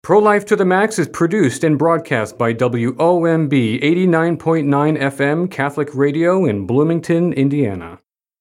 Pro-Life to the Max is produced and broadcast by WOMB 89.9 FM Catholic Radio in Bloomington, Indiana.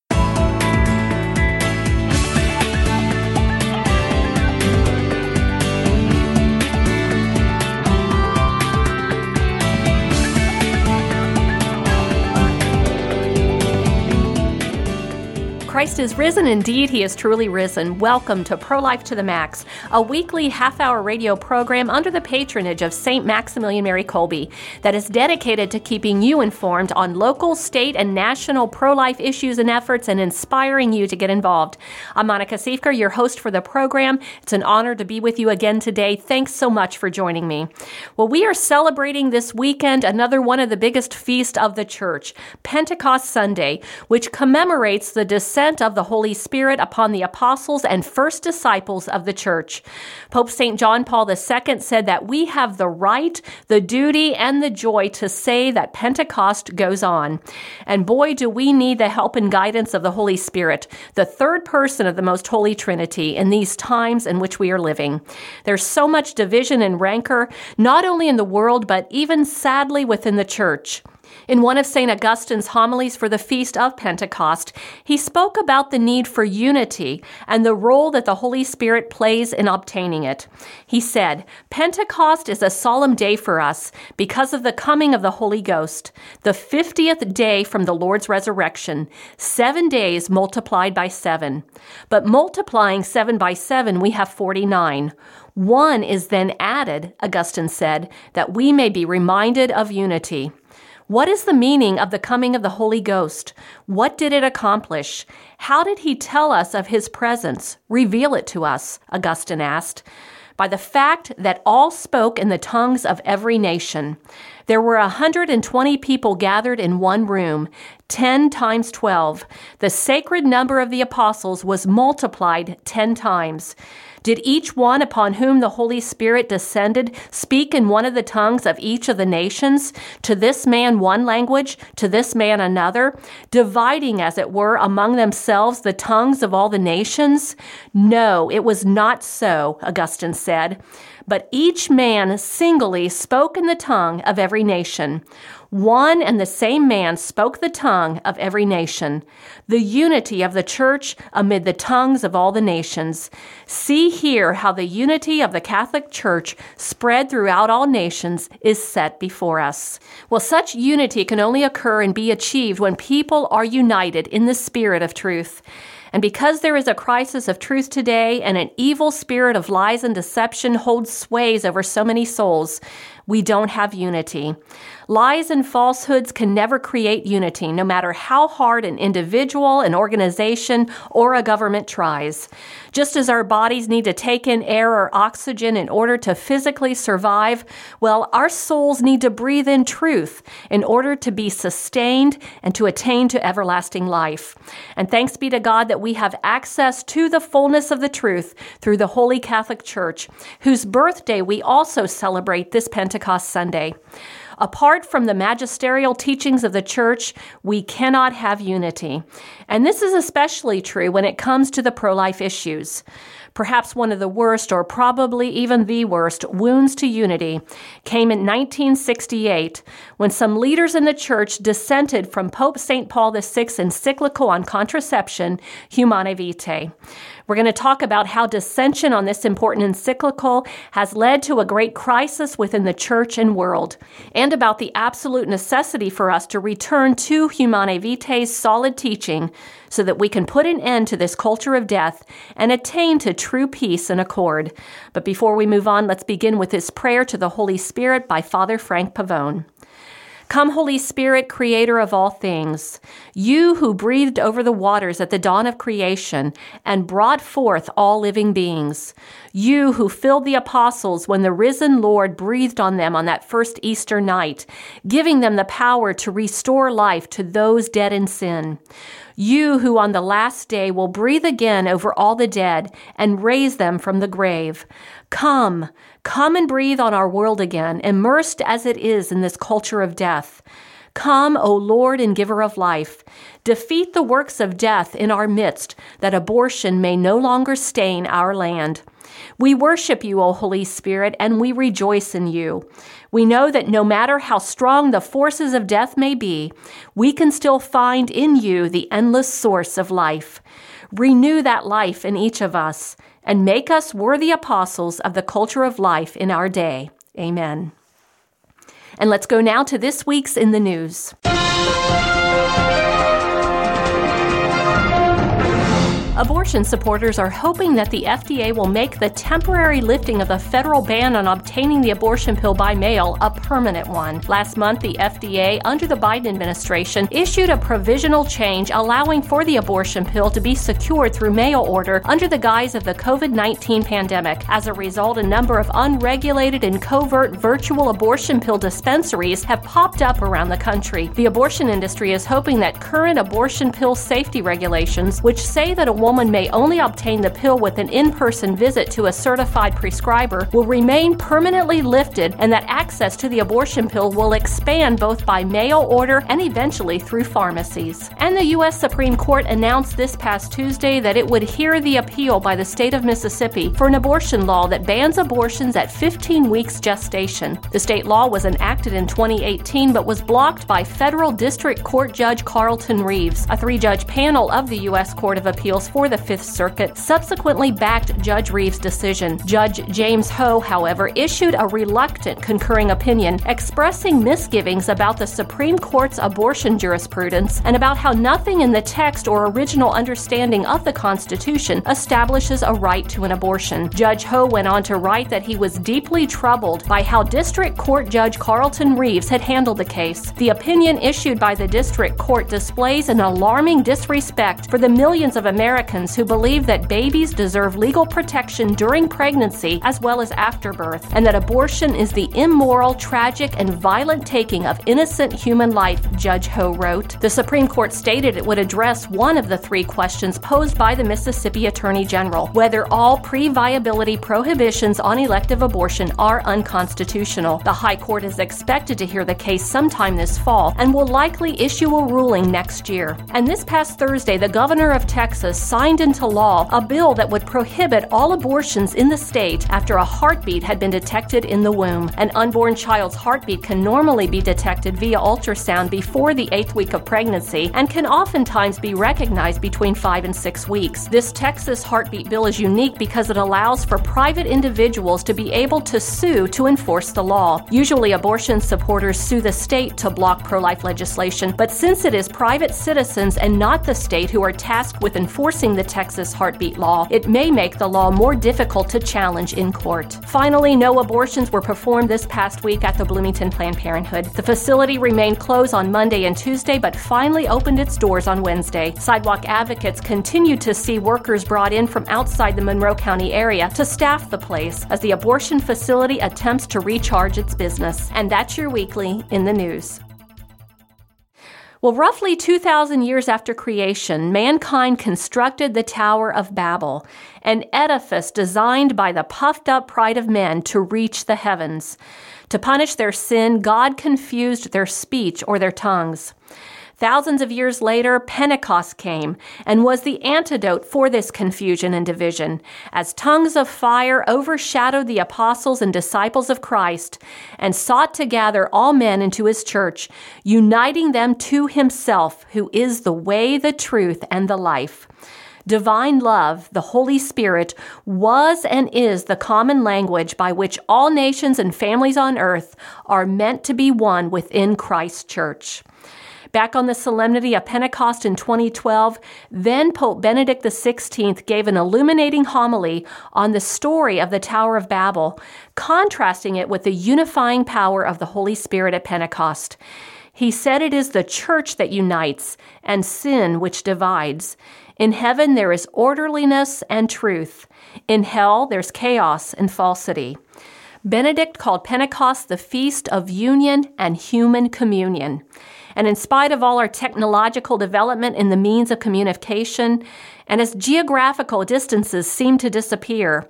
Christ is risen. Indeed, he is truly risen. Welcome to Pro-Life to the Max, a weekly half-hour radio program under the patronage of St. Maximilian Mary Kolbe that is dedicated to keeping you informed on local, state, and national pro-life issues and efforts and inspiring you to get involved. I'm Monica Siefker, your host for the program. It's an honor to be with you again today. Thanks so much for joining me. Well, we are celebrating this weekend another one of the biggest feasts of the Church, Pentecost Sunday, which commemorates the descent of the Holy Spirit upon the apostles and first disciples of the Church. Pope St. John Paul II said that we have the right, the duty, and the joy to say that Pentecost goes on. And boy, do we need the help and guidance of the Holy Spirit, the third person of the Most Holy Trinity, in these times in which we are living. There's so much division and rancor, not only in the world, but even sadly within the Church. In one of St. Augustine's homilies for the Feast of Pentecost, he spoke about the need for unity and the role that the Holy Spirit plays in obtaining it. He said, "Pentecost is a solemn day for us because of the coming of the Holy Ghost, the 50th day from the Lord's resurrection, 7 days multiplied by 7. But multiplying 7 by 7, we have 49. One is then added," Augustine said, "that we may be reminded of unity." What is the meaning of the coming of the Holy Ghost? What did it accomplish? How did he tell us of his presence? Reveal it to us, Augustine asked. By the fact that all spoke in the tongues of every nation. There were 120 people gathered in one room, 10 times 12. The sacred number of the apostles was multiplied 10 times. Did each one upon whom the Holy Spirit descended speak in one of the tongues of each of the nations? To this man one language, to this man another, dividing, as it were, among themselves the tongues of all the nations? No, it was not so, Augustine said. But each man singly spoke in the tongue of every nation. One and the same man spoke the tongue of every nation. The unity of the Church amid the tongues of all the nations. See here how the unity of the Catholic Church spread throughout all nations is set before us. Well, such unity can only occur and be achieved when people are united in the spirit of truth. And because there is a crisis of truth today and an evil spirit of lies and deception holds sways over so many souls, we don't have unity. Lies and falsehoods can never create unity, no matter how hard an individual, an organization, or a government tries. Just as our bodies need to take in air or oxygen in order to physically survive, well, our souls need to breathe in truth in order to be sustained and to attain to everlasting life. And thanks be to God that we have access to the fullness of the truth through the Holy Catholic Church, whose birthday we also celebrate this Pentecost Sunday. Apart from the magisterial teachings of the Church, we cannot have unity. And this is especially true when it comes to the pro-life issues. Perhaps one of the worst, or probably even the worst, wounds to unity came in 1968 when some leaders in the Church dissented from Pope St. Paul VI's encyclical on contraception, Humanae Vitae. We're going to talk about how dissension on this important encyclical has led to a great crisis within the Church and world, and about the absolute necessity for us to return to Humanae Vitae's solid teaching so that we can put an end to this culture of death and attain to true peace and accord. But before we move on, let's begin with this prayer to the Holy Spirit by Father Frank Pavone. Come, Holy Spirit, creator of all things, you who breathed over the waters at the dawn of creation and brought forth all living beings, you who filled the apostles when the risen Lord breathed on them on that first Easter night, giving them the power to restore life to those dead in sin. You who on the last day will breathe again over all the dead and raise them from the grave. Come and breathe on our world again, immersed as it is in this culture of death. Come, O Lord and giver of life. Defeat the works of death in our midst, that abortion may no longer stain our land. We worship you, O Holy Spirit, and we rejoice in you. We know that no matter how strong the forces of death may be, we can still find in you the endless source of life. Renew that life in each of us, and make us worthy apostles of the culture of life in our day. Amen. And let's go now to this week's In the News. Abortion supporters are hoping that the FDA will make the temporary lifting of the federal ban on obtaining the abortion pill by mail a permanent one. Last month, the FDA, under the Biden administration, issued a provisional change allowing for the abortion pill to be secured through mail order under the guise of the COVID-19 pandemic. As a result, a number of unregulated and covert virtual abortion pill dispensaries have popped up around the country. The abortion industry is hoping that current abortion pill safety regulations, which say that a woman may only obtain the pill with an in-person visit to a certified prescriber, will remain permanently lifted, and that access to the abortion pill will expand both by mail order and eventually through pharmacies. And the U.S. Supreme Court announced this past Tuesday that it would hear the appeal by the state of Mississippi for an abortion law that bans abortions at 15 weeks gestation. The state law was enacted in 2018 but was blocked by federal district court judge Carlton Reeves. A 3-judge panel of the U.S. Court of Appeals for the Fifth Circuit subsequently backed Judge Reeves' decision. Judge James Ho, however, issued a reluctant concurring opinion expressing misgivings about the Supreme Court's abortion jurisprudence and about how nothing in the text or original understanding of the Constitution establishes a right to an abortion. Judge Ho went on to write that he was deeply troubled by how District Court Judge Carlton Reeves had handled the case. The opinion issued by the District Court displays an alarming disrespect for the millions of Americans who believe that babies deserve legal protection during pregnancy as well as after birth, and that abortion is the immoral, tragic, and violent taking of innocent human life, Judge Ho wrote. The Supreme Court stated it would address one of the 3 questions posed by the Mississippi Attorney General, whether all pre-viability prohibitions on elective abortion are unconstitutional. The High Court is expected to hear the case sometime this fall and will likely issue a ruling next year. And this past Thursday, the governor of Texas signed into law a bill that would prohibit all abortions in the state after a heartbeat had been detected in the womb. An unborn child's heartbeat can normally be detected via ultrasound before the 8th week of pregnancy and can oftentimes be recognized between 5 and 6 weeks. This Texas heartbeat bill is unique because it allows for private individuals to be able to sue to enforce the law. Usually, abortion supporters sue the state to block pro-life legislation, but since it is private citizens and not the state who are tasked with enforcing the Texas heartbeat law, it may make the law more difficult to challenge in court. Finally, no abortions were performed this past week at the Bloomington Planned Parenthood. The facility remained closed on Monday and Tuesday, but finally opened its doors on Wednesday. Sidewalk advocates continued to see workers brought in from outside the Monroe County area to staff the place as the abortion facility attempts to recharge its business. And that's your weekly in the news. Well, roughly 2,000 years after creation, mankind constructed the Tower of Babel, an edifice designed by the puffed-up pride of men to reach the heavens. To punish their sin, God confused their speech or their tongues. Thousands of years later, Pentecost came and was the antidote for this confusion and division, as tongues of fire overshadowed the apostles and disciples of Christ and sought to gather all men into his church, uniting them to himself, who is the way, the truth, and the life. Divine love, the Holy Spirit, was and is the common language by which all nations and families on earth are meant to be one within Christ's church. Back on the solemnity of Pentecost in 2012, then Pope Benedict XVI gave an illuminating homily on the story of the Tower of Babel, contrasting it with the unifying power of the Holy Spirit at Pentecost. He said it is the church that unites and sin which divides. In heaven there is orderliness and truth. In hell there's chaos and falsity. Benedict called Pentecost the feast of union and human communion. And in spite of all our technological development in the means of communication, and as geographical distances seem to disappear,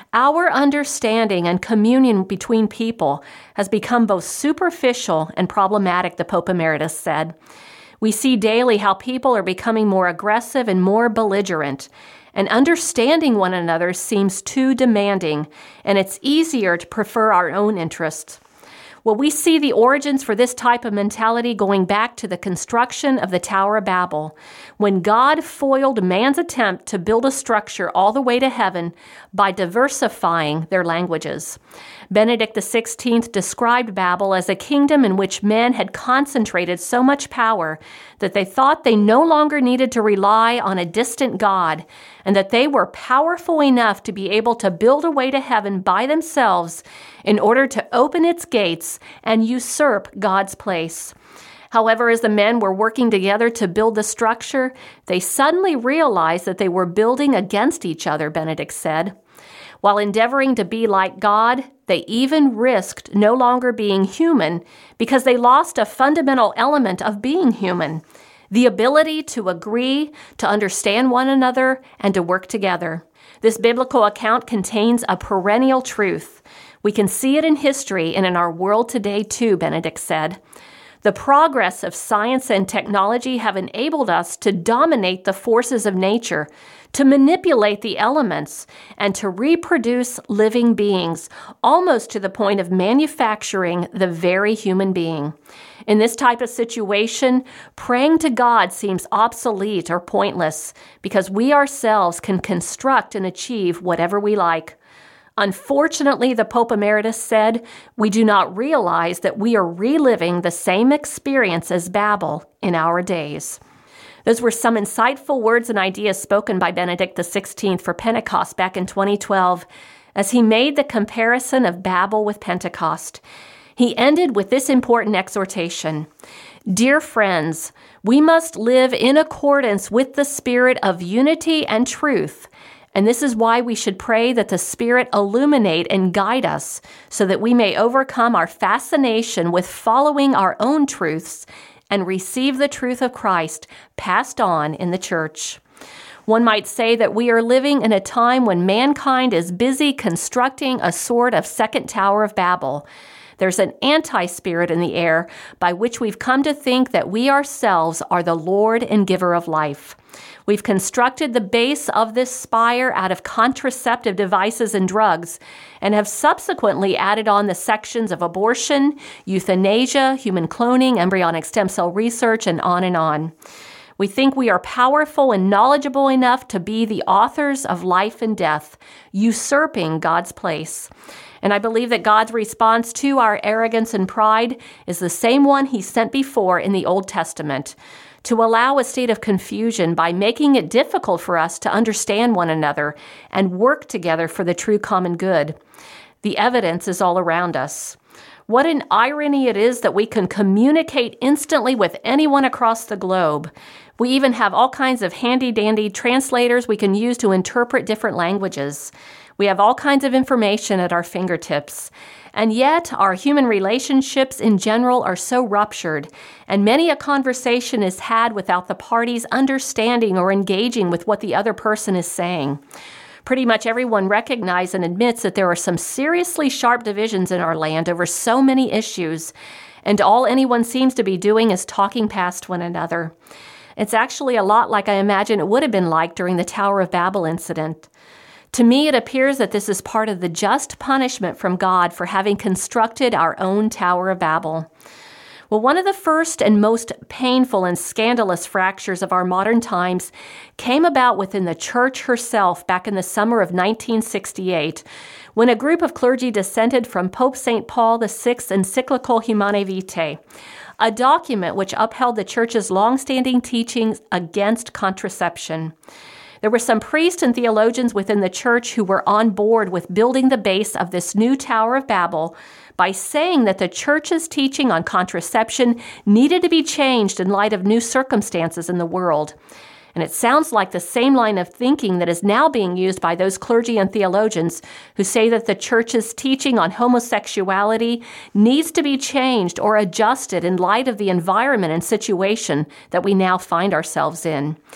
Our understanding and communion between people has become both superficial and problematic, the Pope Emeritus said. We see daily how people are becoming more aggressive and more belligerent, and understanding one another seems too demanding, and it's easier to prefer our own interests. Well, we see the origins for this type of mentality going back to the construction of the Tower of Babel, when God foiled man's attempt to build a structure all the way to heaven by diversifying their languages. Benedict XVI described Babel as a kingdom in which men had concentrated so much power that they thought they no longer needed to rely on a distant God, and that they were powerful enough to be able to build a way to heaven by themselves in order to open its gates and usurp God's place. However, as the men were working together to build the structure, they suddenly realized that they were building against each other, Benedict said. While endeavoring to be like God, they even risked no longer being human because they lost a fundamental element of being human, the ability to agree, to understand one another, and to work together. This biblical account contains a perennial truth. We can see it in history and in our world today too, Benedict said. The progress of science and technology have enabled us to dominate the forces of nature, to manipulate the elements, and to reproduce living beings, almost to the point of manufacturing the very human being. In this type of situation, praying to God seems obsolete or pointless because we ourselves can construct and achieve whatever we like. Unfortunately, the Pope Emeritus said, we do not realize that we are reliving the same experience as Babel in our days. Those were some insightful words and ideas spoken by Benedict XVI for Pentecost back in 2012 as he made the comparison of Babel with Pentecost. He ended with this important exhortation. Dear friends, we must live in accordance with the spirit of unity and truth, and this is why we should pray that the Spirit illuminate and guide us so that we may overcome our fascination with following our own truths and receive the truth of Christ passed on in the church. One might say that we are living in a time when mankind is busy constructing a sort of second Tower of Babel. There's an anti-spirit in the air by which we've come to think that we ourselves are the Lord and giver of life. We've constructed the base of this spire out of contraceptive devices and drugs and have subsequently added on the sections of abortion, euthanasia, human cloning, embryonic stem cell research, and on and on. We think we are powerful and knowledgeable enough to be the authors of life and death, usurping God's place. And I believe that God's response to our arrogance and pride is the same one he sent before in the Old Testament, to allow a state of confusion by making it difficult for us to understand one another and work together for the true common good. The evidence is all around us. What an irony it is that we can communicate instantly with anyone across the globe. We even have all kinds of handy-dandy translators we can use to interpret different languages. We have all kinds of information at our fingertips. And yet, our human relationships in general are so ruptured, and many a conversation is had without the parties understanding or engaging with what the other person is saying. Pretty much everyone recognizes and admits that there are some seriously sharp divisions in our land over so many issues, and all anyone seems to be doing is talking past one another. It's actually a lot like I imagine it would have been like during the Tower of Babel incident. To me, it appears that this is part of the just punishment from God for having constructed our own Tower of Babel. Well, one of the first and most painful and scandalous fractures of our modern times came about within the church herself back in the summer of 1968, when a group of clergy dissented from Pope St. Paul VI's encyclical Humanae Vitae, a document which upheld the church's long-standing teachings against contraception. There were some priests and theologians within the church who were on board with building the base of this new Tower of Babel by saying that the church's teaching on contraception needed to be changed in light of new circumstances in the world. And it sounds like the same line of thinking that is now being used by those clergy and theologians who say that the church's teaching on homosexuality needs to be changed or adjusted in light of the environment and situation that we now find ourselves in.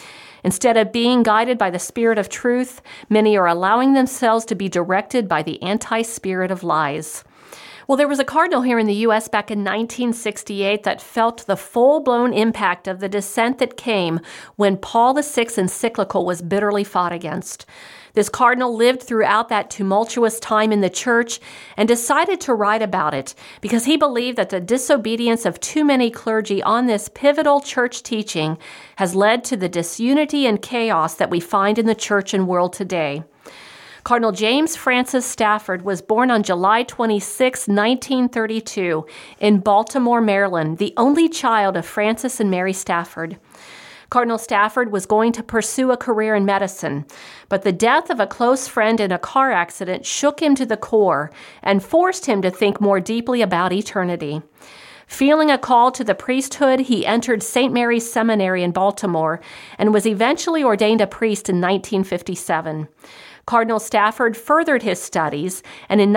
Instead of being guided by the Spirit of truth, many are allowing themselves to be directed by the anti-spirit of lies. Well, there was a cardinal here in the U.S. back in 1968 that felt the full-blown impact of the dissent that came when Paul VI's encyclical was bitterly fought against. This cardinal lived throughout that tumultuous time in the church and decided to write about it because he believed that the disobedience of too many clergy on this pivotal church teaching has led to the disunity and chaos that we find in the church and world today. Cardinal James Francis Stafford was born on July 26, 1932, in Baltimore, Maryland, the only child of Francis and Mary Stafford. Cardinal Stafford was going to pursue a career in medicine, but the death of a close friend in a car accident shook him to the core and forced him to think more deeply about eternity. Feeling a call to the priesthood, he entered St. Mary's Seminary in Baltimore and was eventually ordained a priest in 1957. Cardinal Stafford furthered his studies and in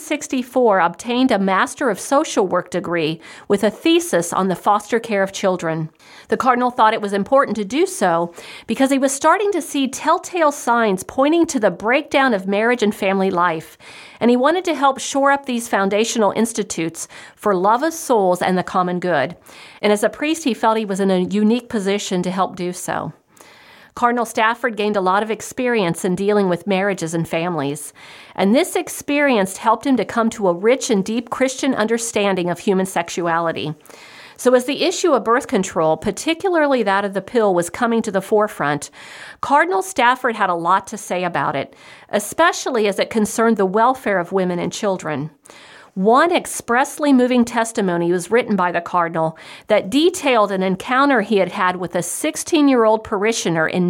1964 obtained a Master of Social Work degree with a thesis on the foster care of children. The cardinal thought it was important to do so because he was starting to see telltale signs pointing to the breakdown of marriage and family life, and he wanted to help shore up these foundational institutes for love of souls and the common good. And as a priest, he felt he was in a unique position to help do so. Cardinal Stafford gained a lot of experience in dealing with marriages and families, and this experience helped him to come to a rich and deep Christian understanding of human sexuality. So as the issue of birth control, particularly that of the pill, was coming to the forefront, Cardinal Stafford had a lot to say about it, especially as it concerned the welfare of women and children. One expressly moving testimony was written by the cardinal that detailed an encounter he had had with a 16-year-old parishioner in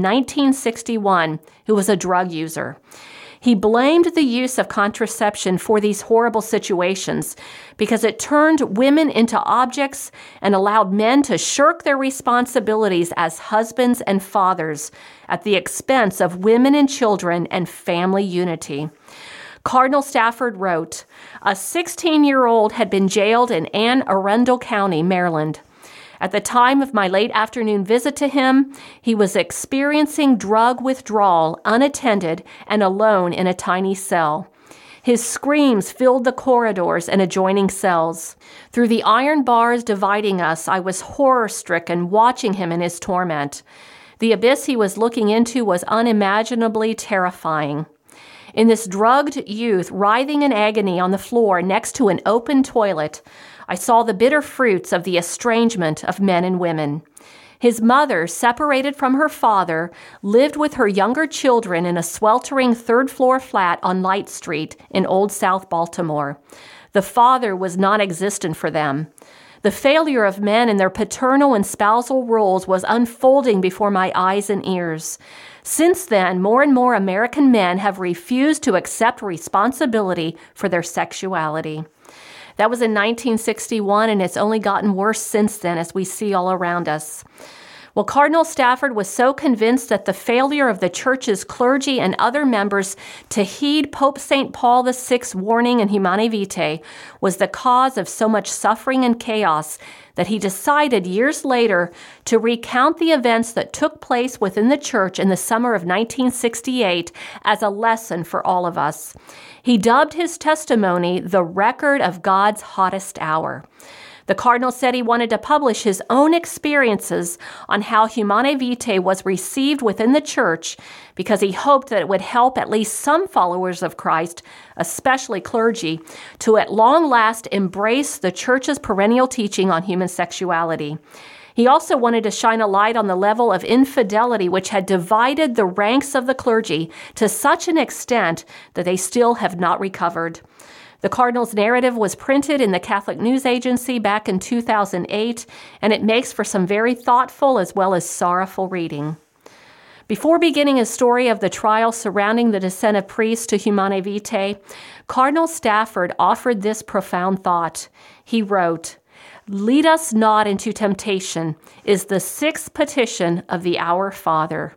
1961 who was a drug user. He blamed the use of contraception for these horrible situations because it turned women into objects and allowed men to shirk their responsibilities as husbands and fathers at the expense of women and children and family unity. Cardinal Stafford wrote, "A 16-year-old had been jailed in Anne Arundel County, Maryland. At the time of my late afternoon visit to him, he was experiencing drug withdrawal, unattended and alone in a tiny cell. His screams filled the corridors and adjoining cells. Through the iron bars dividing us, I was horror-stricken watching him in his torment. The abyss he was looking into was unimaginably terrifying. In this drugged youth writhing in agony on the floor next to an open toilet, I saw the bitter fruits of the estrangement of men and women. His mother, separated from her father, lived with her younger children in a sweltering third-floor flat on Light Street in Old South Baltimore. The father was non-existent for them. The failure of men in their paternal and spousal roles was unfolding before my eyes and ears. Since then, more and more American men have refused to accept responsibility for their sexuality." That was in 1961, and it's only gotten worse since then, as we see all around us. Well, Cardinal Stafford was so convinced that the failure of the church's clergy and other members to heed Pope St. Paul VI's warning in Humanae Vitae was the cause of so much suffering and chaos that he decided years later to recount the events that took place within the church in the summer of 1968 as a lesson for all of us. He dubbed his testimony the record of God's hottest hour. The cardinal said he wanted to publish his own experiences on how Humanae Vitae was received within the church because he hoped that it would help at least some followers of Christ, especially clergy, to at long last embrace the church's perennial teaching on human sexuality. He also wanted to shine a light on the level of infidelity which had divided the ranks of the clergy to such an extent that they still have not recovered. The cardinal's narrative was printed in the Catholic News Agency back in 2008, and it makes for some very thoughtful as well as sorrowful reading. Before beginning his story of the trial surrounding the descent of priests to Humanae Vitae, Cardinal Stafford offered this profound thought. He wrote, "Lead us not into temptation is the sixth petition of the Our Father."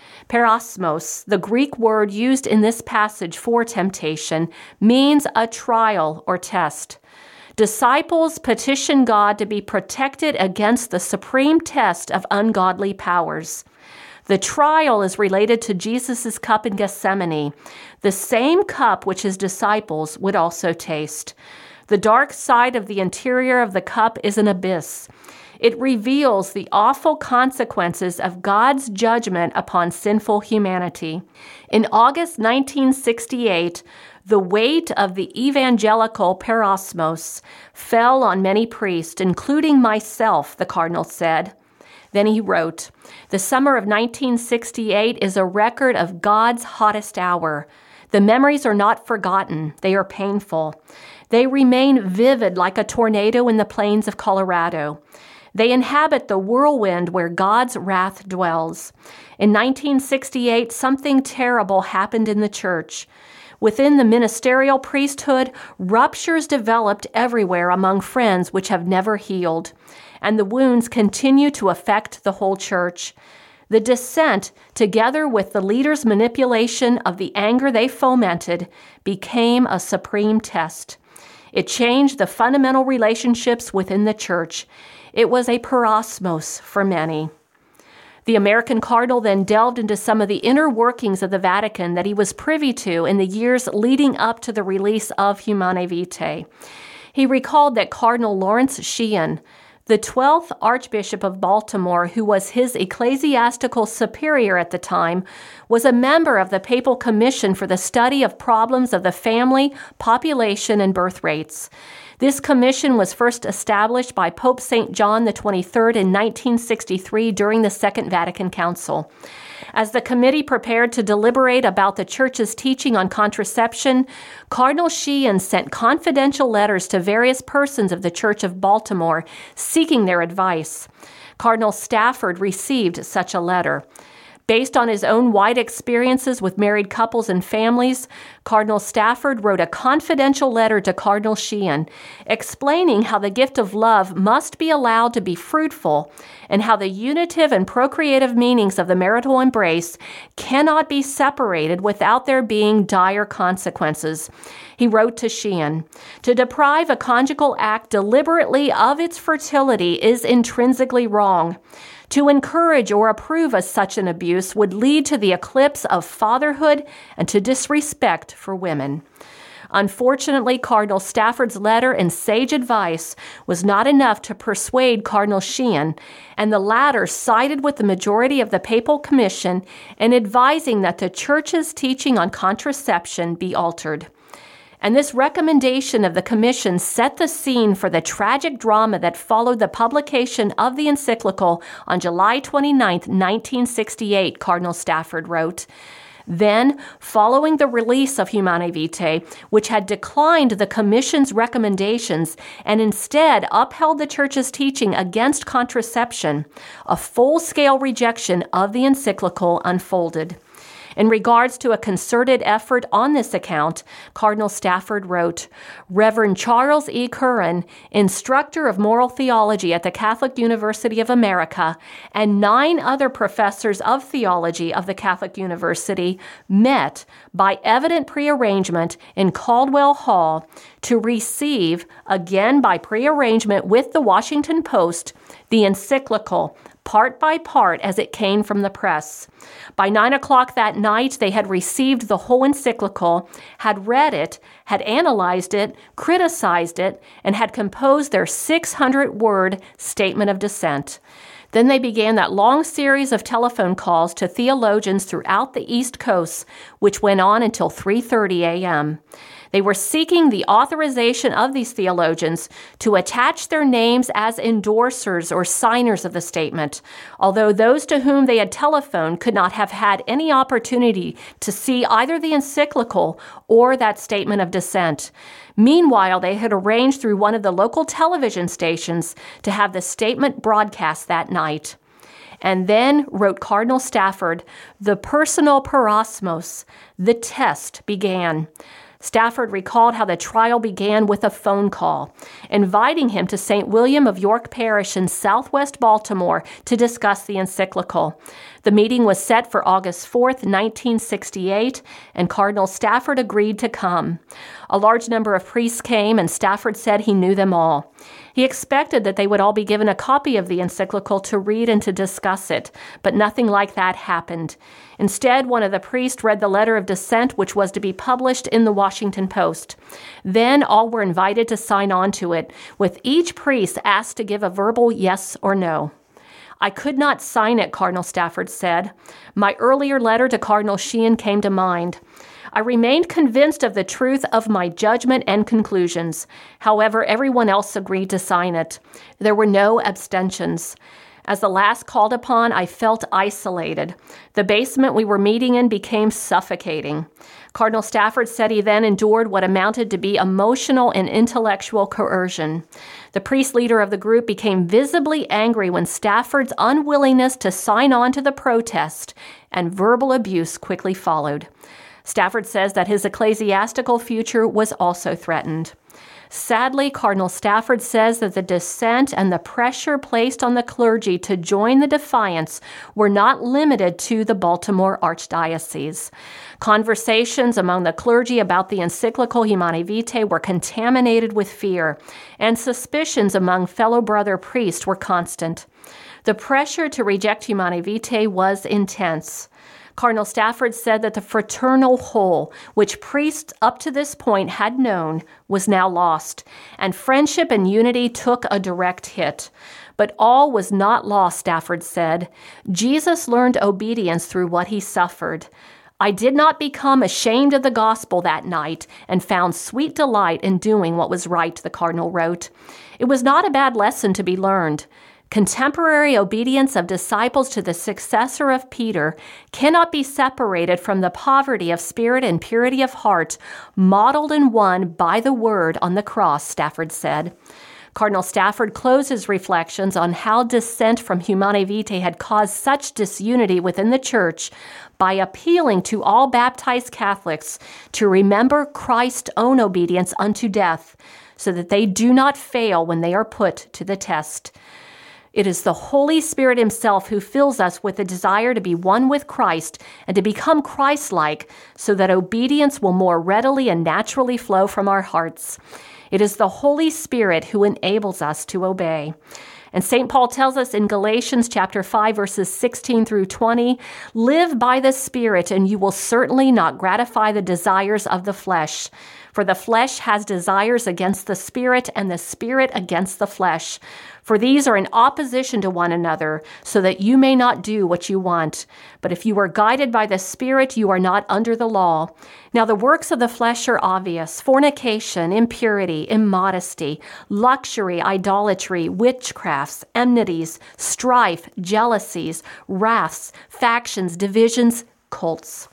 Perasmos, the Greek word used in this passage for temptation, means a trial or test. Disciples petition God to be protected against the supreme test of ungodly powers. The trial is related to Jesus' cup in Gethsemane, the same cup which his disciples would also taste. The dark side of the interior of the cup is an abyss. It reveals the awful consequences of God's judgment upon sinful humanity. In August 1968, the weight of the evangelical parosmos fell on many priests, including myself, the cardinal said. Then he wrote, "The summer of 1968 is a record of God's hottest hour. The memories are not forgotten. They are painful. They remain vivid like a tornado in the plains of Colorado. They inhabit the whirlwind where God's wrath dwells. In 1968, something terrible happened in the church. Within the ministerial priesthood, ruptures developed everywhere among friends which have never healed, and the wounds continue to affect the whole church. The dissent, together with the leaders' manipulation of the anger they fomented, became a supreme test. It changed the fundamental relationships within the church. It was a parosmos for many." The American cardinal then delved into some of the inner workings of the Vatican that he was privy to in the years leading up to the release of Humanae Vitae. He recalled that Cardinal Lawrence Sheehan, the 12th Archbishop of Baltimore, who was his ecclesiastical superior at the time, was a member of the Papal Commission for the Study of Problems of the Family, Population, and Birth Rates. This commission was first established by Pope St. John XXIII in 1963 during the Second Vatican Council. As the committee prepared to deliberate about the Church's teaching on contraception, Cardinal Sheehan sent confidential letters to various persons of the Church of Baltimore seeking their advice. Cardinal Stafford received such a letter. Based on his own wide experiences with married couples and families, Cardinal Stafford wrote a confidential letter to Cardinal Sheehan, explaining how the gift of love must be allowed to be fruitful and how the unitive and procreative meanings of the marital embrace cannot be separated without there being dire consequences. He wrote to Sheehan, "To deprive a conjugal act deliberately of its fertility is intrinsically wrong. To encourage or approve of such an abuse would lead to the eclipse of fatherhood and to disrespect for women." Unfortunately, Cardinal Stafford's letter and sage advice was not enough to persuade Cardinal Sheehan, and the latter sided with the majority of the Papal Commission in advising that the Church's teaching on contraception be altered. And this recommendation of the Commission set the scene for the tragic drama that followed the publication of the encyclical on July 29, 1968, Cardinal Stafford wrote. Then, following the release of Humanae Vitae, which had declined the Commission's recommendations and instead upheld the Church's teaching against contraception, a full-scale rejection of the encyclical unfolded. In regards to a concerted effort on this account, Cardinal Stafford wrote, "Reverend Charles E. Curran, instructor of moral theology at the Catholic University of America, and 9 other professors of theology of the Catholic University met by evident prearrangement in Caldwell Hall to receive, again by prearrangement with the Washington Post, the encyclical, part by part as it came from the press. By 9 o'clock that night, they had received the whole encyclical, had read it, had analyzed it, criticized it, and had composed their 600-word statement of dissent. Then they began that long series of telephone calls to theologians throughout the East Coast, which went on until 3:30 a.m. They were seeking the authorization of these theologians to attach their names as endorsers or signers of the statement, although those to whom they had telephoned could not have had any opportunity to see either the encyclical or that statement of dissent. Meanwhile, they had arranged through one of the local television stations to have the statement broadcast that night. And then, wrote Cardinal Stafford, the personal parosmos, the test began. Stafford recalled how the trial began with a phone call, inviting him to St. William of York Parish in southwest Baltimore to discuss the encyclical. The meeting was set for August 4th, 1968, and Cardinal Stafford agreed to come. A large number of priests came, and Stafford said he knew them all. He expected that they would all be given a copy of the encyclical to read and to discuss it, but nothing like that happened. Instead, one of the priests read the letter of dissent, which was to be published in the Washington Post. Then all were invited to sign on to it, with each priest asked to give a verbal yes or no. I could not sign it, Cardinal Stafford said. My earlier letter to Cardinal Sheehan came to mind. I remained convinced of the truth of my judgment and conclusions. However, everyone else agreed to sign it. There were no abstentions. As the last called upon, I felt isolated. The basement we were meeting in became suffocating. Cardinal Stafford said he then endured what amounted to be emotional and intellectual coercion. The priest leader of the group became visibly angry when Stafford's unwillingness to sign on to the protest and verbal abuse quickly followed. Stafford says that his ecclesiastical future was also threatened. Sadly, Cardinal Stafford says that the dissent and the pressure placed on the clergy to join the defiance were not limited to the Baltimore Archdiocese. Conversations among the clergy about the encyclical Humanae Vitae were contaminated with fear, and suspicions among fellow brother priests were constant. The pressure to reject Humanae Vitae was intense. Cardinal Stafford said that the fraternal whole, which priests up to this point had known, was now lost, and friendship and unity took a direct hit. But all was not lost, Stafford said. Jesus learned obedience through what he suffered. I did not become ashamed of the gospel that night and found sweet delight in doing what was right, the cardinal wrote. It was not a bad lesson to be learned. Contemporary obedience of disciples to the successor of Peter cannot be separated from the poverty of spirit and purity of heart modeled and won by the word on the cross, Stafford said. Cardinal Stafford closed his reflections on how dissent from Humanae Vitae had caused such disunity within the Church by appealing to all baptized Catholics to remember Christ's own obedience unto death, so that they do not fail when they are put to the test. It is the Holy Spirit himself who fills us with the desire to be one with Christ and to become Christ-like, so that obedience will more readily and naturally flow from our hearts. It is the Holy Spirit who enables us to obey. And St. Paul tells us in Galatians chapter 5, verses 16 through 20, live by the Spirit, and you will certainly not gratify the desires of the flesh. For the flesh has desires against the Spirit, and the Spirit against the flesh. For these are in opposition to one another, so that you may not do what you want. But if you are guided by the Spirit, you are not under the law. Now the works of the flesh are obvious: fornication, impurity, immodesty, luxury, idolatry, witchcrafts, enmities, strife, jealousies, wraths, factions, divisions, cults.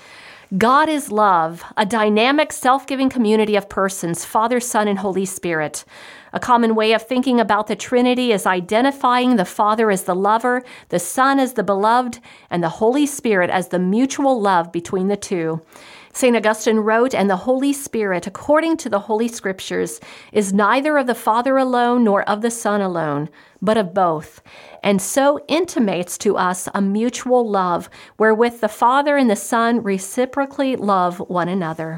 God is love, a dynamic, self-giving community of persons, Father, Son, and Holy Spirit. A common way of thinking about the Trinity is identifying the Father as the lover, the Son as the beloved, and the Holy Spirit as the mutual love between the two. St. Augustine wrote, "And the Holy Spirit, according to the Holy Scriptures, is neither of the Father alone nor of the Son alone, but of both, and so intimates to us a mutual love, wherewith the Father and the Son reciprocally love one another."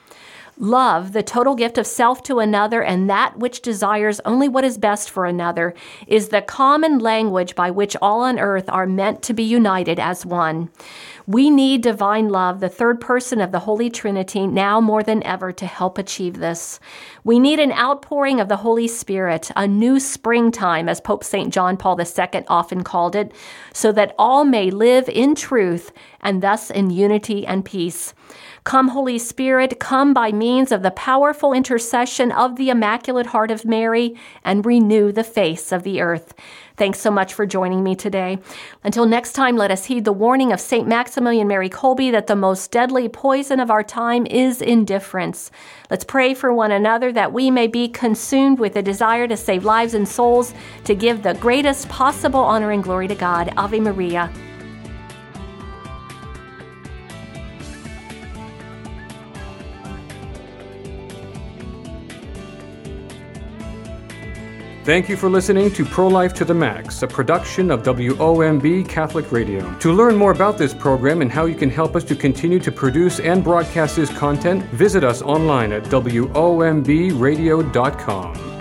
Love, the total gift of self to another and that which desires only what is best for another, is the common language by which all on earth are meant to be united as one. We need divine love, the third person of the Holy Trinity, now more than ever to help achieve this. We need an outpouring of the Holy Spirit, a new springtime, as Pope St. John Paul II often called it, so that all may live in truth and thus in unity and peace. Come, Holy Spirit, come by means of the powerful intercession of the Immaculate Heart of Mary and renew the face of the earth. Thanks so much for joining me today. Until next time, let us heed the warning of St. Maximilian Mary Kolbe that the most deadly poison of our time is indifference. Let's pray for one another that we may be consumed with the desire to save lives and souls, to give the greatest possible honor and glory to God. Ave Maria. Thank you for listening to Pro-Life to the Max, a production of WOMB Catholic Radio. To learn more about this program and how you can help us to continue to produce and broadcast this content, visit us online at WOMBradio.com.